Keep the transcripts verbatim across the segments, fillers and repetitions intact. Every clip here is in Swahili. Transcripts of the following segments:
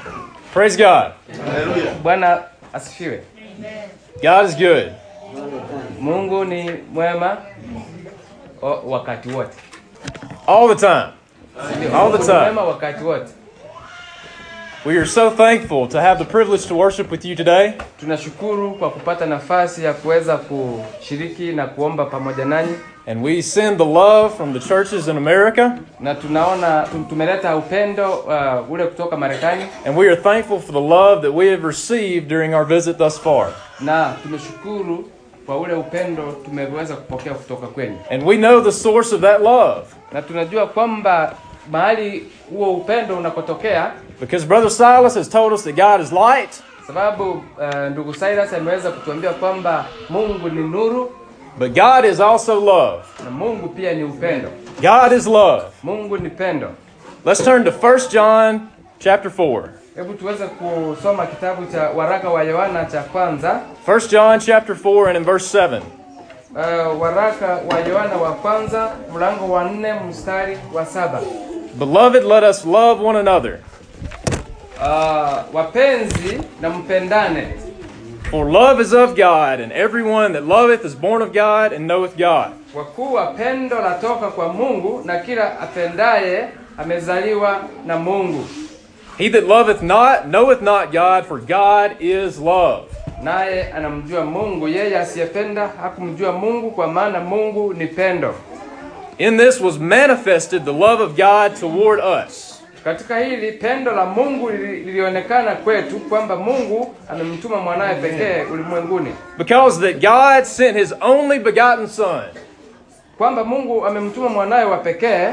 Praise God. Hallelujah. Bwana asifiwe. God is good. Mungu ni mwema wakati wote. All the time. All the time. Mwema wakati wote. We are so thankful to have the privilege to worship with you today. Tunashukuru kwa kupata nafasi ya kuweza kushiriki na kuomba pamoja nanyi. And we send the love from the churches in America. Na tunaona tumeleta upendo uh, ule kutoka Marekani. And we are thankful for the love that we have received during our visit thus far. Na tunashukuru kwa ule upendo tumeweza kupokea kutoka kwenu. And we know the source of that love. Na tunajua kwamba mahali huo upendo unakotokea, because Brother Silas has told us that God is light. Sababu uh, ndugu Silas ameweza kutuambia kwamba Mungu ni nuru. But God is also love. Na Mungu pia ni upendo. God is love. Mungu ni pendo. Let's turn to First John chapter four. Hebu tuweze kusoma kitabu cha waraka wa Yohana cha kwanza. First John chapter four and in verse seven. Uh, waraka wa Yohana wa kwanza mlango wa nne mstari wa saba. Beloved, let us love one another. Uh, wapenzi na mpendane. For love is of God, and everyone that loveth is born of God and knoweth God. Kwa kuwa pendo latoka kwa Mungu, na kila apendaye amezaliwa na Mungu. He that loveth not knoweth not God, for God is love. Naye anamjua Mungu, yeye asiyependa hakumjua Mungu, kwa maana Mungu ni pendo. In this was manifested the love of God toward us. Katika hili pendo la Mungu lilionekana kwetu, kwamba Mungu amemtuma mwanae pekee ulimwenguni. Because that God sent his only begotten son. Kwamba Mungu amemtuma mwanae wa pekee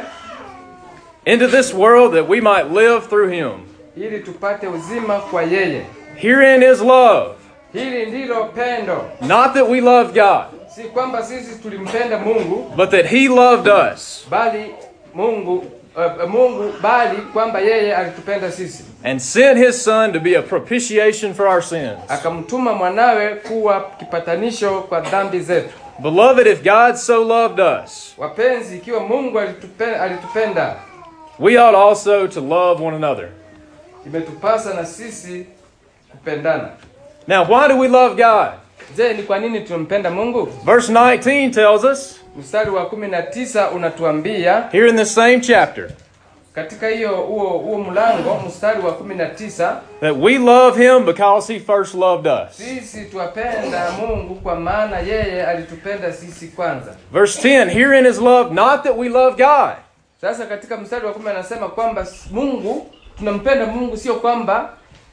into this world that we might live through him. Ili tupate uzima kwa yeye. Herein is love. Hili ndilo pendo. Not that we loved God. Si kwamba sisi tulimpenda Mungu, but that he loved us. Bali Mungu Uh, Mungu bali kwamba yeye alitupenda sisi. And sent his son to be a propitiation for our sins. Akamtuma mwanawe kuwa kipatanisho kwa dhambi zetu. Beloved, if God so loved us, wapenzi, ikiwa Mungu alitupenda, alitupenda, we ought also to love one another. Imetupasa na sisi kupendana. Now, why do we love God? Je, ni kwa nini tunampenda Mungu? Verse nineteen tells us. Mstari wa kumi na tisa unatuambia. Here in this same chapter. Katika hiyo huo huo mlango mstari wa kumi na tisa. That we love him because he first loved us. Sisi tuwapenda Mungu kwa maana yeye alitupenda sisi kwanza. Verse ten, herein is love, not that we love God. Sasa katika mstari wa kumi anasema kwamba Mungu, tunampenda Mungu sio kwamba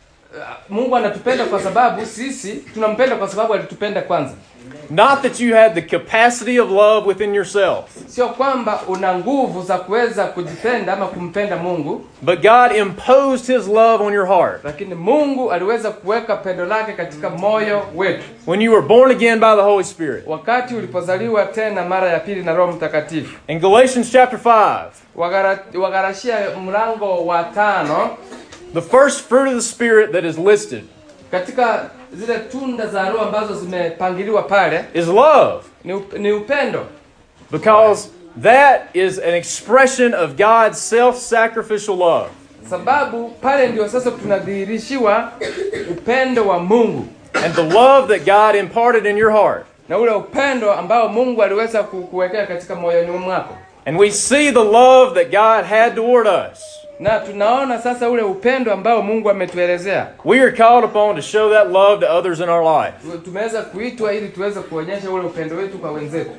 Mungu anatupenda kwa sababu sisi tunampenda kwa sababu alitupenda kwanza. Not that you had the capacity of love within yourself. Sio kwamba una nguvu za kuweza kujipenda ama kumpenda Mungu. But God imposed his love on your heart. Lakini Mungu aliweza kuweka pendo lake katika moyo wetu. When you were born again by the Holy Spirit. Wakati ulipozaliwa tena mara ya pili na Roho Mtakatifu. In Galatians chapter five. Wagalatia mlango wa tano. The first fruit of the Spirit that is listed. Katika zile tunda za Roho ambazo zimepangiliwa pale is love. Ni, ni upendo. Because that is an expression of God's self-sacrificial love. Sababu pale ndio sasa tunadhihirishiwa upendo wa Mungu. And the love that God imparted in your heart. Na ule upendo ambao Mungu aliweza kuwekea katika moyoni mwako. And we see the love that God had toward us. Na tunaona sasa ule upendo ambao Mungu ametuelezea. We are called upon to show that love to others in our life. Tumeweza kuitwa ili tuweze kuonyesha ule upendo wetu kwa wenzetu.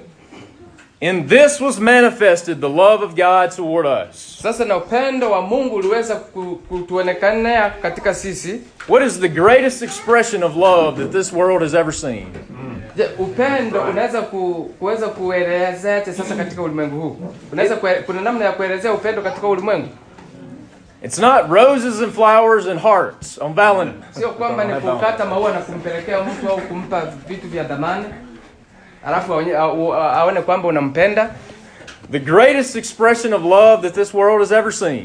In this was manifested the love of God toward us. Sasa na upendo wa Mungu uliweza kutuonekana katika sisi. What is the greatest expression of love that this world has ever seen? Je, upendo unaweza ku, kuweza kuelezea sasa katika ulimwengu huu? Unaweza kuna namna ya kuelezea upendo katika ulimwengu? It's not roses and flowers and hearts on Valentine. Sio kwamba ni kukata maua na kumpelekea mtu au kumpa vitu vya dhamani. Alafu aone kwamba unampenda. The greatest expression of love that this world has ever seen.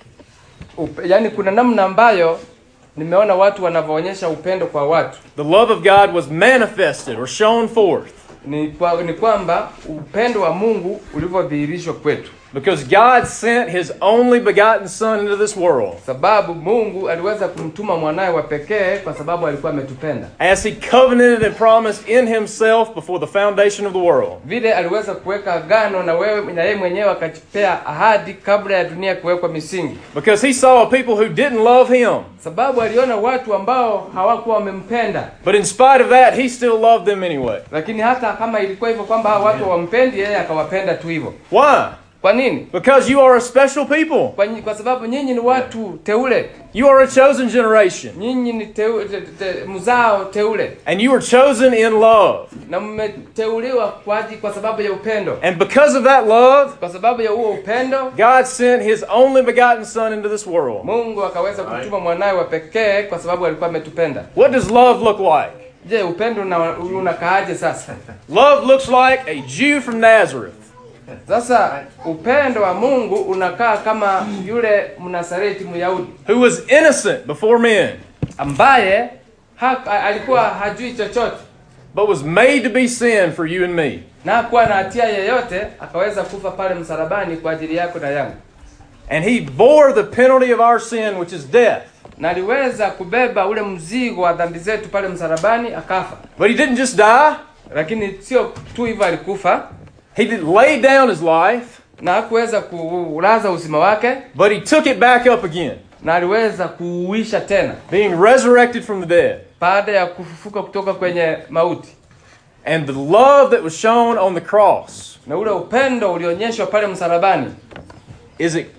Yaani kuna namna ambayo nimeona watu wanavoonyesha upendo kwa watu. The love of God was manifested or shown forth. Ni kwa, ni kwamba upendo wa Mungu ulivyodhihirishwa kwetu. Because God sent His only begotten Son into this world. Sababu Mungu aliweza kumtuma mwanae wa pekee kwa sababu alikuwa ametupenda. As He covenanted and promised in Himself before the foundation of the world. Vile aliweza kuweka agano na wewe na yeye mwenyewe akajipea ahadi kabla ya dunia kuwekwa misingi. Because He saw a people who didn't love Him. Sababu aliona watu ambao hawakuwa wamempenda. But in spite of that, He still loved them anyway. Lakini hata kama ilikuwa hivyo kwamba hao watu wampendi, yeye akawapenda tu hivyo. Why? Kwa nini? Because you are a special people. Kwa, kwa sababu nyinyi ni watu teule. You are a chosen generation. Nyinyi ni teule, te, te, mzao teule. And you were chosen in love. Na mmeteuliwa kwa ajili kwa sababu ya upendo. And because of that love, kwa sababu ya huo upendo, God sent His only begotten Son into this world. Mungu akaweza kutuma mwanae wa pekee kwa sababu alikuwa ametupenda. What does love look like? Je, upendo unakaaje sasa? Love looks like a Jew from Nazareth. Sasa upendo wa Mungu unakaa kama yule Mnasareti Myahudi who was innocent before men, ambaye ha, alikuwa hajui chochote, but was made to be sin for you and me. Na hakuwa na hatia yeyote, akaweza kufa pale msalabani kwa ajili yako na yangu. And He bore the penalty of our sin, which is death. Na aliweza kubeba ule mzigo wa dhambi zetu pale msalabani akafa. But He didn't just die. Lakini sio tu hivyo alikufa. He did lay down His life. Na hakuweza kulaza uzima wake. But He took it back up again. Na aliweza kuuisha tena. Being resurrected from the dead. Baada ya kufufuka kutoka kwenye mauti. And the love that was shown on the cross. Na ule upendo ulionyeshwa pale msalabani. Is it,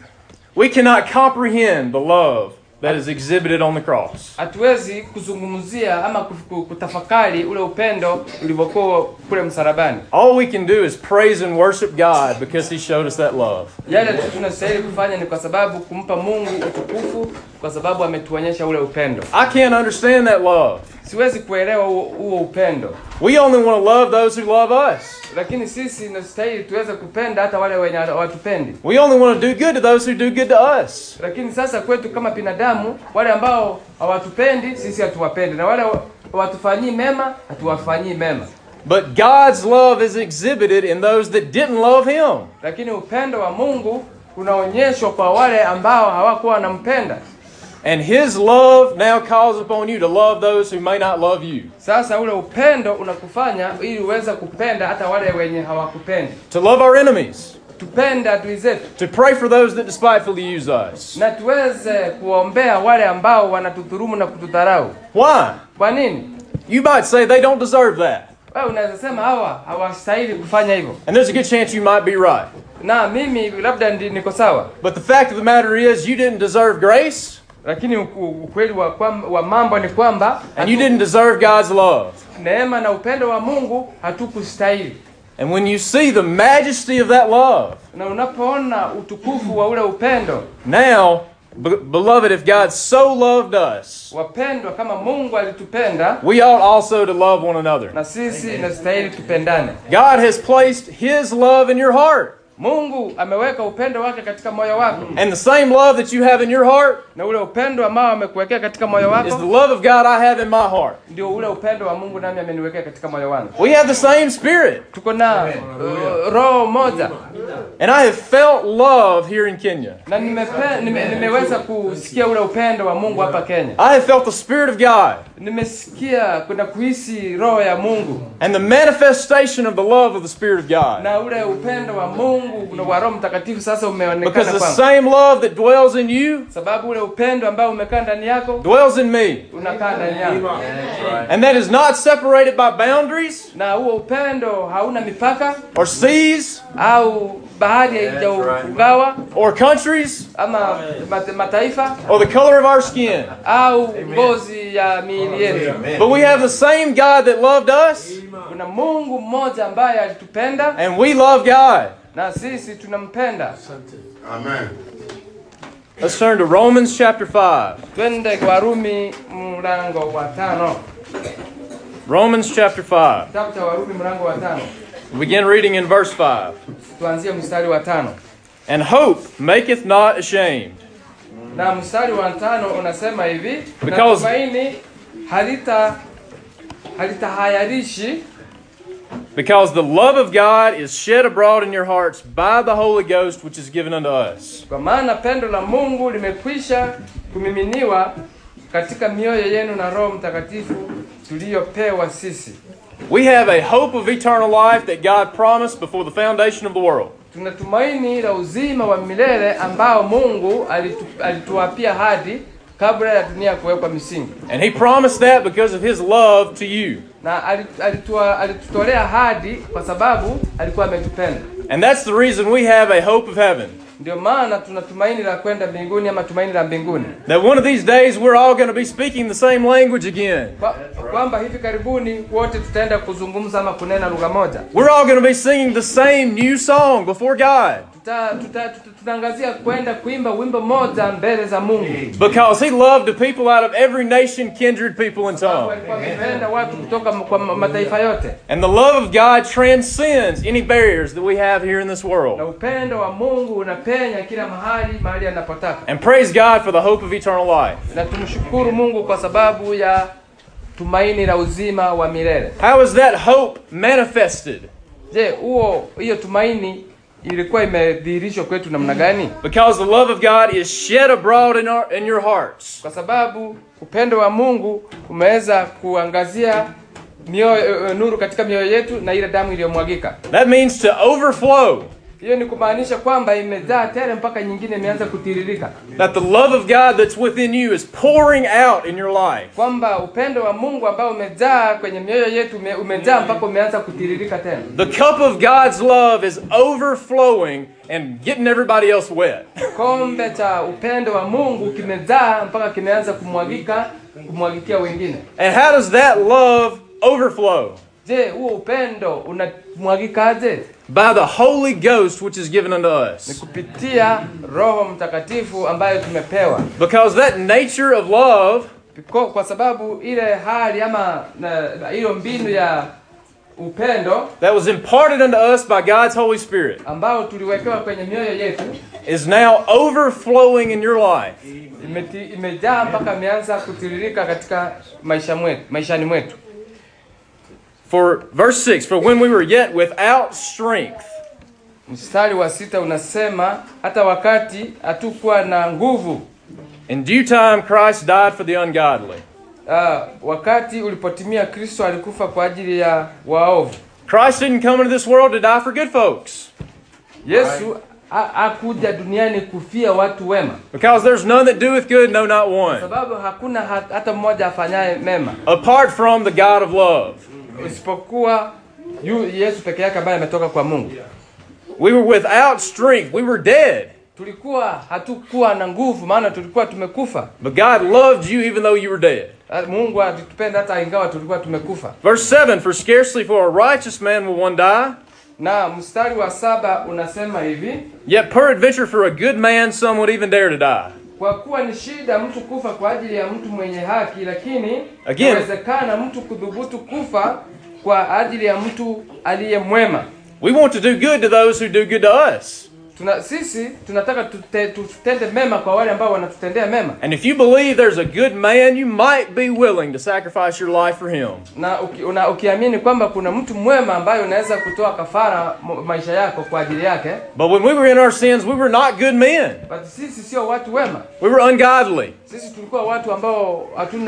we cannot comprehend the love that is exhibited on the cross. Hatuwezi kuzungumzia ama kutafakari ule upendo ulivyokuwa kule msalabani. All we can do is praise and worship God because He showed us that love. Yale tunastahili kufanya ni kwa sababu kumpa Mungu utukufu kwa sababu ametuonyesha ule upendo. I can't understand that love. Siwezi kuelewa huo upendo. We only want to love those who love us. Lakini sisi tunastahili tuweze kupenda hata wale wenye hawatupendi. We only want to do good to those who do good to us. Lakini sasa kwetu kama binadamu, wale ambao hawatupendi sisi hatuwapendi, na wale hawatufanyii mema hatuwafanyii mema. But God's love is exhibited in those that didn't love Him. Lakini upendo wa Mungu unaonyeshwa kwa wale ambao hawakuwa wanampenda. And His love now calls upon you to love those who may not love you. Sasa ule upendo unakufanya ili uweze kupenda hata wale wenye hawakupendi. To love our enemies. Tupende adui zetu. To pray for those that despitefully use us. Na tuweze kuombea wale ambao wanatudhulumu na kutudharau. Why? Kwa nini? You might say they don't deserve that. Wewe unaweza sema hawa hawastahili kufanya hivyo. And there's a good chance you might be right. Na mimi labda niko sawa. But the fact of the matter is you didn't deserve grace. Lakini ukweli wa, wa mambo ni kwamba and you didn't deserve God's love. Neema na upendo wa Mungu hatukustahili. And when you see the majesty of that love, na unapoona utukufu wa ule upendo, now, be- beloved, if God so loved us, wapendwa, kama Mungu alitupenda, we ought also to love one another. Na sisi inastahili tupendane. God has placed His love in your heart. Mungu ameweka upendo wake katika moyo wako. And the same love that you have in your heart, na ule upendo ambao amekuwekea katika moyo wako, is the love of God I have in my heart. Ndio ule upendo wa Mungu nami ameniwekea katika moyo wangu. We have the same spirit. Tuko na uh, roho moja. And I have felt love here in Kenya. Na nimepe, nime, nimeweza kusikia ule upendo wa Mungu hapa Kenya. I have felt the Spirit of God. Nimesikia kuna kuhisi roho ya Mungu. And the manifestation of the love of the Spirit of God. Na ule upendo wa Mungu kuna wa Roho Mtakatifu sasa umeonekana Because the kwangu. same love that dwells in you, sababu ule upendo ambao umekaa ndani yako, dwells in me. Unakaa ndani yangu. And that is not separated by boundaries. Na huo upendo hauna mipaka. Or seas. Au bahari haijaagawa. Or countries. Ama mataifa. Or the color of our skin. Au ngozi ya miili yetu. But we have the same God that loved us. Kuna Mungu mmoja ambaye alitupenda. And we love God. Na sisi tunampenda. Amen. Let's turn to Romans chapter five. Twende kwa Warumi mlango wa tano. Romans chapter five. Kitabu cha Warumi mlango wa tano. We begin reading in verse five. Tuanzie mstari wa tano. And hope maketh not ashamed. Na mstari wa tano unasema hivi, Because na tumaini halita halitahayarishi Because the love of God is shed abroad in your hearts by the Holy Ghost, which is given unto us. Kwa maana pendo la Mungu limekwisha kumiminiwa katika mioyo yenu na Roho Mtakatifu tuliyopewa sisi. We have a hope of eternal life that God promised before the foundation of the world. Tuna tumaini la uzima wa milele ambao Mungu alitu, alituapia hadi kabla ya dunia kuwekwa misingi. And He promised that because of His love to you. Na alitua, alitutolea hadi kwa sababu alikuwa ametupenda. And that's the reason we have a hope of heaven. Ndio maana tuna tumaini la kwenda mbinguni ama tumaini la mbinguni. That one of these days we're all going to be speaking the same language again. Kwamba hivi karibuni wote tutaenda kuzungumza ama kunena lugha moja. We're all going to be singing the same new song before God. Tuta, tuta, tunaangazia kwenda kuimba wimbo moja mbele za Mungu. Because He loved the people out of every nation, kindred, people, and tongue. Alipenda watu kutoka kwa mataifa yote. And the love of God transcends any barriers that we have here in this world. Na upendo wa Mungu unapenya kila mahali mahali anapotaka. And praise God for the hope of eternal life. Na tumshukuru Mungu kwa sababu ya tumaini la uzima wa milele. How is that hope manifested? Je, huo hiyo tumaini ilikuwa imedhihirishwa kwetu namna gani? Because the love of God is shed abroad in, our, in your hearts. Kwa sababu upendo wa Mungu umeweza kuangazia mioyo, nuru katika mioyo yetu na ile damu iliyomwagika. That means to overflow. Hiyo ni kumaanisha kwamba imejaa tele mpaka nyingine imeanza kutiririka. That the love of God that's within you is pouring out in your life. Kwamba upendo wa Mungu ambao umejaa kwenye mioyo yetu umejaa mpaka umeanza kutiririka tena. The cup of God's love is overflowing and getting everybody else wet. Kombe cha upendo wa Mungu kimejaa mpaka kimeanza kumwagika, kumwagikia wengine. And how does that love overflow? Je, huo upendo unamwagikaje? By the Holy Ghost which is given unto us. Ni kupitia Roho Mtakatifu ambayo tumepewa. Because that nature of love, kwa sababu ile hali ama hiyo mbinu ya upendo that was imparted unto us by God's Holy Spirit, ambao tuliwekewa kwenye mioyo yetu, is now overflowing in your life. Imejaa mpaka imeanza kutiririka katika maisha mwetu, maishani mwetu. For verse six, for when we were yet without strength. Mstari wa sita unasema hata wakati hatukuwa na nguvu. In due time Christ died for the ungodly. Uh, wakati ulipotimia Kristo alikufa kwa ajili ya waovu. Christ didn't come into this world to die for good folks. Yesu hakuja duniani kufia watu wema. Because there's none that doeth good, no not one. Sababu hakuna hata mmoja afanyaye mema. Apart from the God of love. Isipokuwa Yesu peke yake ambaye ametoka kwa Mungu. We were without strength. We were dead. Tulikuwa hatukuwa na nguvu maana tulikuwa tumekufa. But God loved you even though you were dead. Mungu alitupenda hata ingawa tulikuwa tumekufa. Verse seven, for scarcely for a righteous man will one die. Na mstari wa saba unasema hivi, yet peradventure for a good man some would even dare to die. Kwa kuwa ni shida mtu kufa kwa ajili ya mtu mwenye haki, lakini inawezekana mtu kudhubutu kufa kwa ajili ya mtu aliye mwema. We want to do good to those who do good to us. Tuna, sisi tunataka tute, tutende mema kwa wale ambao wanatutendea mema. And if you believe there's a good man, you might be willing to sacrifice your life for him. Na uki, una, ukiamini kwamba kuna mtu mwema ambaye unaweza kutoa kafara maisha yako kwa ajili yake. But when we were in our sins, we were not good men. But sisi sio watu wema. We were ungodly. Sisi tulikuwa watu ambao hatuna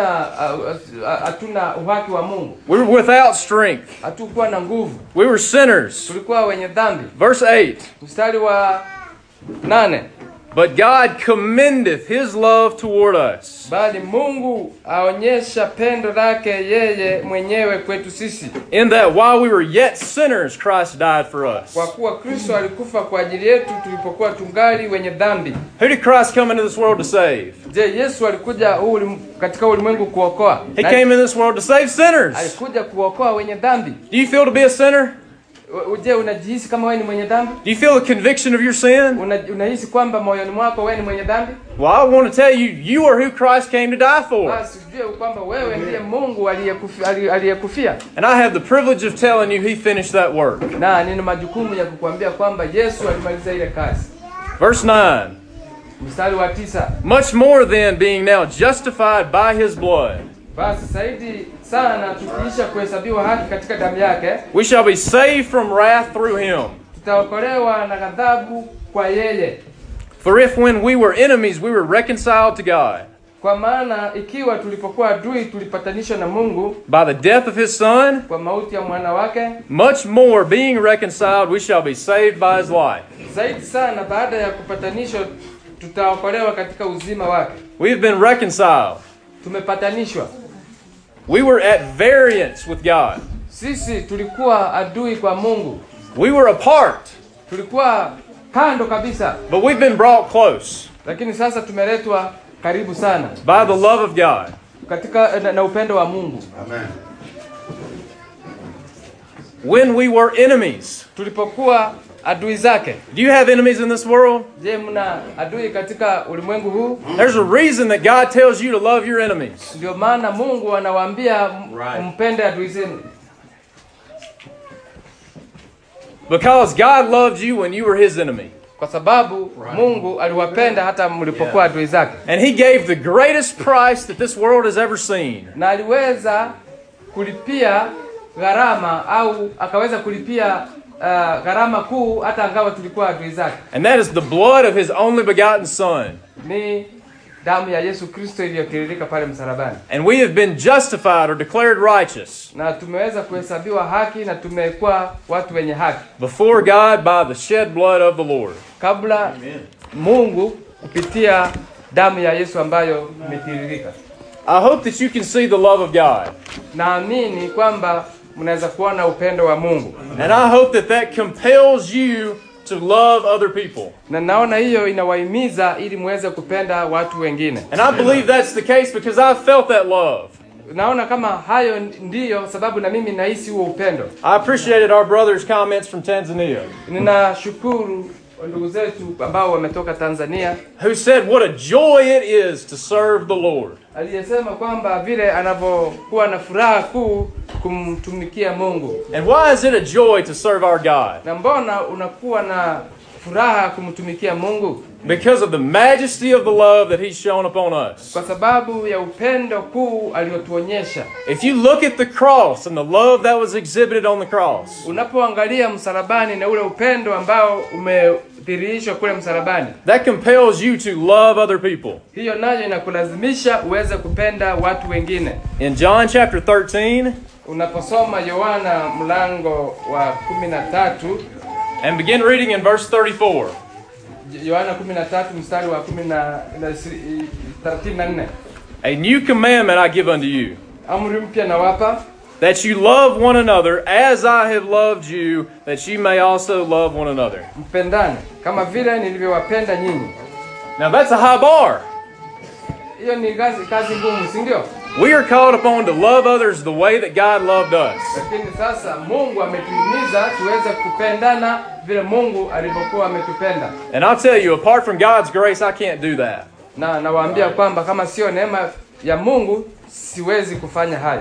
hatuna uhaki wa Mungu. We were without strength. Hatukuwa na nguvu. We were sinners. Tulikuwa wenye dhambi. Verse eight. Mstari wa nane. But God commendeth his love toward us. Bali Mungu aonyesha pendo lake yeye mwenyewe kwetu sisi. In that while we were yet sinners, Christ died for us. Kwa kuwa Kristo alikufa kwa ajili yetu tulipokuwa tungali wenye dhambi. Who did Christ come into this world to save? Je, Yesu alikuja huu katika ulimwengu kuokoa? He came in this world to save sinners. Alikuja kuokoa wenye dhambi. Do you feel to be a sinner? Uje unajihisi kama wewe ni mwenye dhambi? Do you feel the conviction of your sin? Una, unahisi kwamba moyoni mwako wewe ni mwenye dhambi? Well, I want to tell you, you are who Christ came to die for. Basi ujue kwamba wewe ndiye Mungu aliyekufia. And I have the privilege of telling you he finished that work. Na nina majukumu ya kukuambia kwamba Yesu alimaliza ile kazi. Verse nine. Mstari wa tisa. Much more then, being now justified by his blood. Basi zaidi sana tukiisha kuhesabiwa haki katika damu yake. We shall be saved from wrath through him. Tutaokolewa na ghadhabu kwa yeye. For if when we were enemies we were reconciled to God, kwa maana ikiwa tulipokuwa adui tulipatanishwa na Mungu by the death of his son, kwa mauti ya mwana wake, much more being reconciled we shall be saved by his life. Zaidi sana baada ya kupatanishwa tutaokolewa katika uzima wake. We have been reconciled. Tumepatanishwa. We were at variance with God. Sisi tulikuwa adui kwa Mungu. We were apart. Tulikuwa kando kabisa. But we've been brought close. Lakini sasa tumeletwa karibu sana. By the love of God. Katika na, na upendo wa Mungu. Amen. When we were enemies. Tulipokuwa adui zake. Do you have enemies in this world? Je, mna adui katika ulimwengu huu? There's a reason that God tells you to love your enemies. Ndio maana Mungu anawaambia mpende adui zenu. Because God loved you when you were his enemy. Kwa sababu Mungu aliwapenda hata mlipokuwa adui zake. And he gave the greatest price that this world has ever seen. Na aliweza kulipia gharama au akaweza kulipia uh, gharama kuu hata angawa tulikuwa adui zake. And that is the blood of his only begotten son. Ni damu ya Yesu Kristo iliyotiririka pale msalabani. And we have been justified or declared righteous. Na tumeweza kuhesabiwa haki na tumekuwa watu wenye haki before God by the shed blood of the Lord. Kabla Amen. Mungu kupitia damu ya Yesu ambayo imetiririka. I hope that you can see the love of God. Naamini kwamba mnaweza kuona upendo wa Mungu. And I hope that that compels you to love other people. Na naona hiyo inawahimiza ili muweze kupenda watu wengine. And I believe that's the case because I felt that love. Naona kama hayo ndiyo sababu na mimi nahisi huo upendo. I appreciated our brother's comments from Tanzania. Ninashukuru ndugu zetu ambao wametoka Tanzania who said what a joy it is to serve the Lord. Aliyesema kwamba vile anavyokuwa na furaha kuu kumtumikia Mungu. And why is it a joy to serve our God? Na mbona unakuwa na furaha kumtumikia Mungu? Because of the majesty of the love that he's shown upon us. Kwa sababu ya upendo kuu aliotuonyesha. If you look at the cross and the love that was exhibited on the cross. Unapoangalia msalabani na ule upendo ambao umedhihirishwa kule msalabani. That compels you to love other people. Hiyo nayo inakulazimisha uweze kupenda watu wengine. In John chapter thirteen, unaposoma Yohana mlango wa kumi na tatu and begin reading in verse thirty-four. Yohana kumi na tatu mstari wa thelathini na nne. A new commandment I give unto you. Amri mpya nawapa, that you love one another as I have loved you, that you may also love one another. Mpendane kama vile nilivyowapenda nyinyi. Now that's a high bar. Hiyo ni kazi kazi ngumu, si ndio? We are called upon to love others the way that God loved us. Lakini sasa Mungu ametuhimiza tuweze kupendana vile Mungu alivyokuwa ametupenda. And I'll tell you, apart from God's grace, I can't do that. Na nawaambia kwamba kama sio neema ya Mungu siwezi kufanya hayo.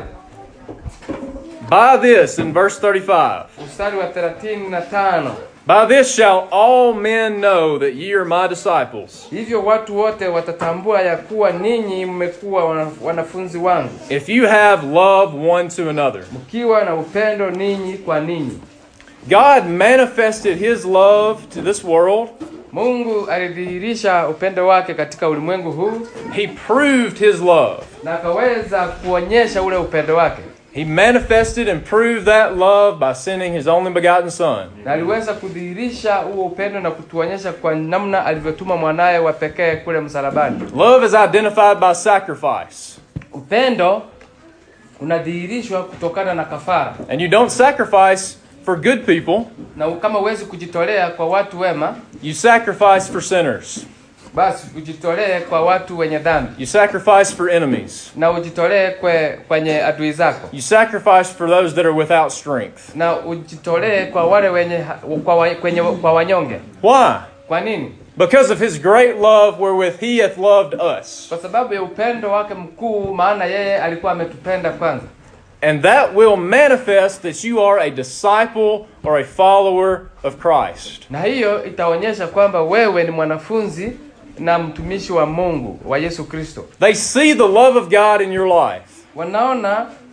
By this, in verse thirty-five. Mstari wa thelathini na tano. By this shall all men know that ye are my disciples. Hivyo watu wote watatambua ya kuwa ninyi mmekuwa wanafunzi wangu. If you have love one to another. Mkiwa na upendo ninyi kwa ninyi. God manifested his love to this world. Mungu alidhihirisha upendo wake katika ulimwengu huu. He proved his love. Na akaweza kuonyesha ule upendo wake. He manifested and proved that love by sending his only begotten son. Na aliweza kudhihirisha huo upendo na kutuonyesha kwa namna alivyotuma mwanae wa pekee kule msalabani. Love is identified by sacrifice. Upendo unadhihirishwa kutokana na kafara. And you don't sacrifice for good people. Na kama huwezi kujitolea kwa watu wema, you sacrifice for sinners. Basi ujitolee kwa watu wenye dhambi. You sacrifice for enemies. Na ujitolee kwe, kwenye adui zako. You sacrifice for those that are without strength. Na ujitolee kwa wale wenye kwa, kwenye, kwa wanyonge. Why? Kwa nini? Because of his great love wherewith he hath loved us. Kwa sababu ya upendo wake mkuu, maana yeye alikuwa ametupenda kwanza. And that will manifest that you are a disciple or a follower of Christ. Na hiyo itaonyesha kwamba wewe ni mwanafunzi na mtumishi wa Mungu wa Yesu Kristo. They see the love of God in your life. Wanaona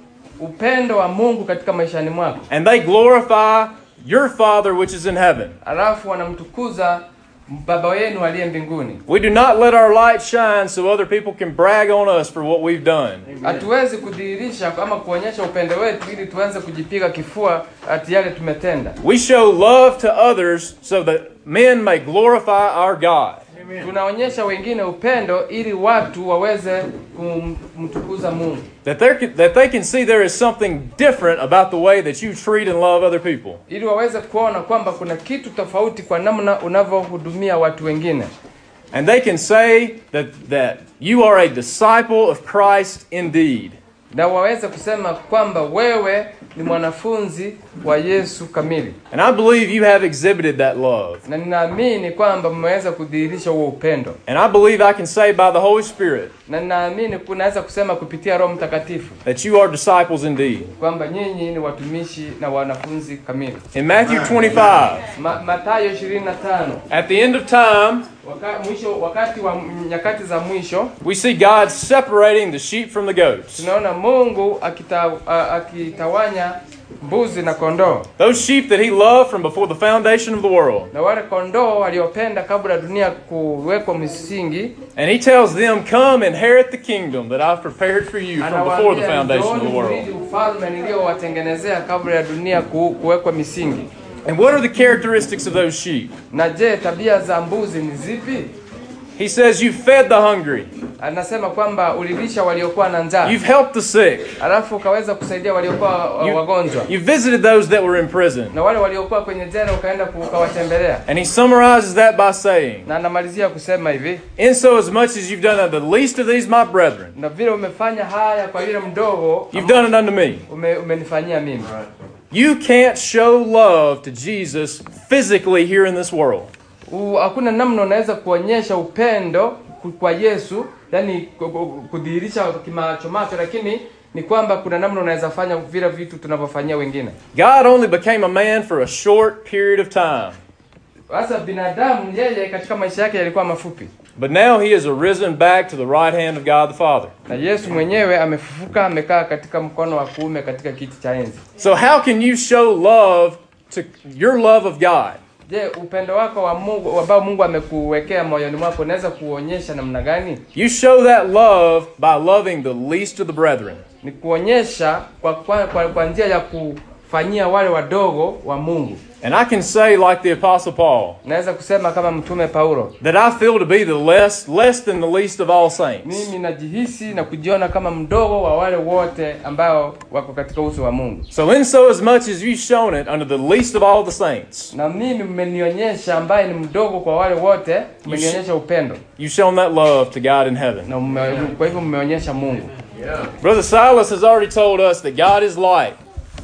upendo wa Mungu katika maishani mwako. And they glorify your Father which is in heaven. Alafu wanamtukuza Baba yenu aliye mbinguni. We do not let our light shine so other people can brag on us for what we've done. Hatuwezi kudhihirisha ama kuonyesha upendo wetu ili tuanze kujipiga kifua ati yale tumetenda. We show love to others so that men may glorify our God. Tunaonyesha wengine upendo ili watu waweze kumtukuza Mungu. That they that they can see there is something different about the way that you treat and love other people. Ili waweze kuona kwamba kuna kitu tofauti kwa namna unavyohudumia watu wengine. And they can say that that you are a disciple of Christ indeed. Na waweze kusema kwamba wewe ni mwanafunzi wa Yesu kamili. And I believe you have exhibited that love. Na ninaamini kwamba mmeweza kudhihirisha huo upendo. And I believe I can say by the Holy Spirit Na ninaamini kunaweza kusema kupitia Roho Mtakatifu that you are disciples indeed. kwamba nyinyi ni watumishi na wanafunzi kamili. In Matthew twenty-five, Ma, Mathayo ishirini na tano, at the end of time, waka, mwisho wakati wa nyakati za mwisho, we see God separating the sheep from the goats. tunaona Mungu akita, uh, akitawanya mbuzi na kondoo. Those sheep that he loved from before the foundation of the world. Na wale kondoo waliopenda kabla dunia kuwekwa misingi. And he tells them, come inherit the kingdom that I've prepared for you from before the foundation of the world. Ufalme niliowatengenezea kabla ya dunia kuwekwa misingi. And what are the characteristics of those sheep? Na je, tabia za mbuzi ni zipi? He says, you fed the hungry. Anasema kwamba ulilisha waliokuwa na njaa. You've helped the sick. Alafu ukaweza kusaidia waliokuwa wagonjwa. You visited those that were in prison. Na wale waliokuwa kwenye jela ukaenda ukawatembelea. And he summarizes that by saying, na anamalizia kusema hivi, in so as much as you've done unto the least of these my brethren, na vile umefanya haya kwa yule mdogo, you've done it unto me. Ume, umenifanyia mimi. You can't show love to Jesus physically here in this world. Hakuna namna unaweza kuonyesha upendo kwa Yesu, yani kudhihirisha kimacho macho, lakini ni kwamba kuna namna unaweza fanya vile vitu tunavyofanyia wengine. God only became a man for a short period of time. Sasa binadamu yeye katika maisha yake yalikuwa mafupi. But now he has arisen back to the right hand of God the Father. Na Yesu mwenyewe amefufuka, amekaa katika mkono wa kuume katika kiti cha enzi. So how can you show love to your love of God? Je, upendo wako wa Mungu ambao Mungu amekuwekea moyoni mwako unaweza kuonyesha namna gani? You show that love by loving the least of the brethren. Ni kuonyesha kwa kwa, kwa, kwa njia ya kufanyia wale wadogo wa Mungu. And I can say like the Apostle Paul, naweza kusema kama mtume Paulo, that I feel to be the less less than the least of all saints. Mimi najihisi na kujiona kama mdogo wa wale wote ambao wako katika uso wa Mungu. So in so as much as you've shown it unto the least of all the saints. Na mimi mmenionyesha ambaye ni mdogo kwa wale wote, mmenionyesha upendo. You've shown that love to God in heaven. Na ume, kwa hivyo mmeonyesha Mungu. Yeah. Brother Silas has already told us that God is light.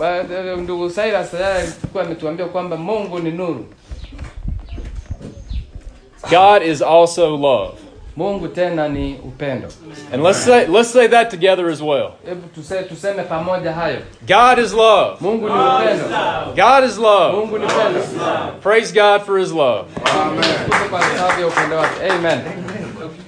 Ndugu Silas alikuwa ametuambia kwamba Mungu ni nuru. God is also love. Mungu tena ni upendo. And let's say let's say that together as well. Hebu tuseme tuseme pamoja hayo. God is love. Mungu ni upendo. God is love. Mungu ni upendo. Praise God for his love. Amen. Kwa sababu ya upendo wake. Amen.